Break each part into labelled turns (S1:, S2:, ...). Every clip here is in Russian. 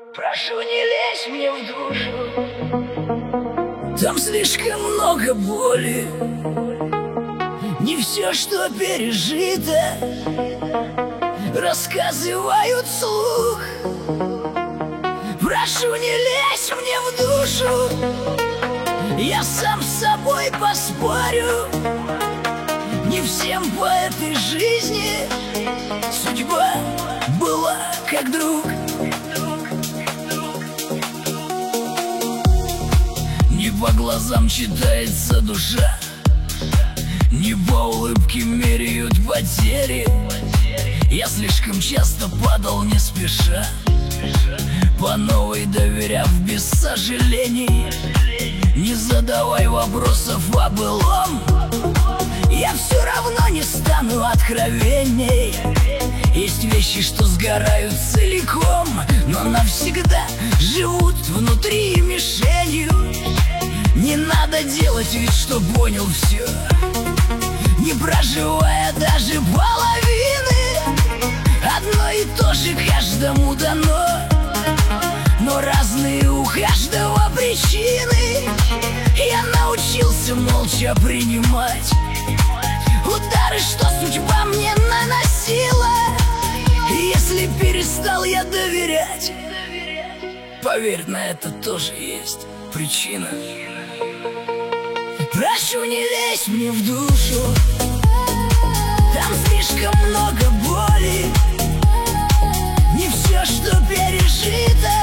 S1: Прошу, не лезь мне в душу, там слишком много боли. Не все, что пережито, рассказывают вслух. Прошу, не лезь мне в душу, я сам с собой поспорю. Не всем по этой жизни судьба была как друг. Не по глазам читается душа, не по улыбке меряют потери. Я слишком часто падал не спеша, по новой доверяв без сожалений. Не задавай вопросов о былом, я все равно не стану откровенней. Есть вещи, что сгорают целиком, но навсегда живут внутри мишенью. Не надо делать вид, что понял все, не проживая даже половины. Одно и то же каждому дано, но разные у каждого причины. Я научился молча принимать удары, что судьба мне наносила. Если перестал я доверять, поверь, на это тоже есть причина. Прошу, не лезь мне в душу, там слишком много боли. Не все, что пережито,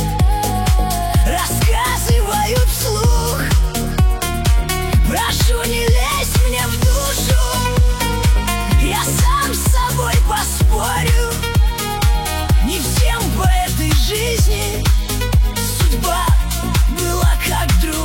S1: рассказывают вслух. Прошу, не лезь мне в душу, я сам с собой поспорю. Не всем по этой жизни судьба была как друг.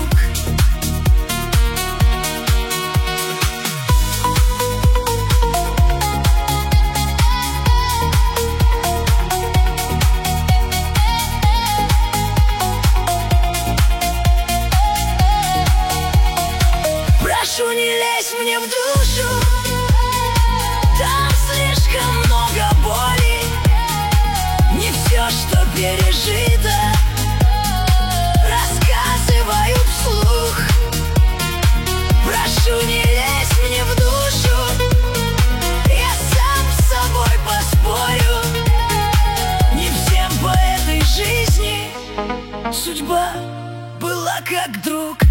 S1: Прошу, не лезь мне в душу, там слишком много боли. Не все, что пережито, рассказывают вслух. Прошу, не лезь мне в душу, я сам с собой поспорю. Не всем по этой жизни судьба была как друг.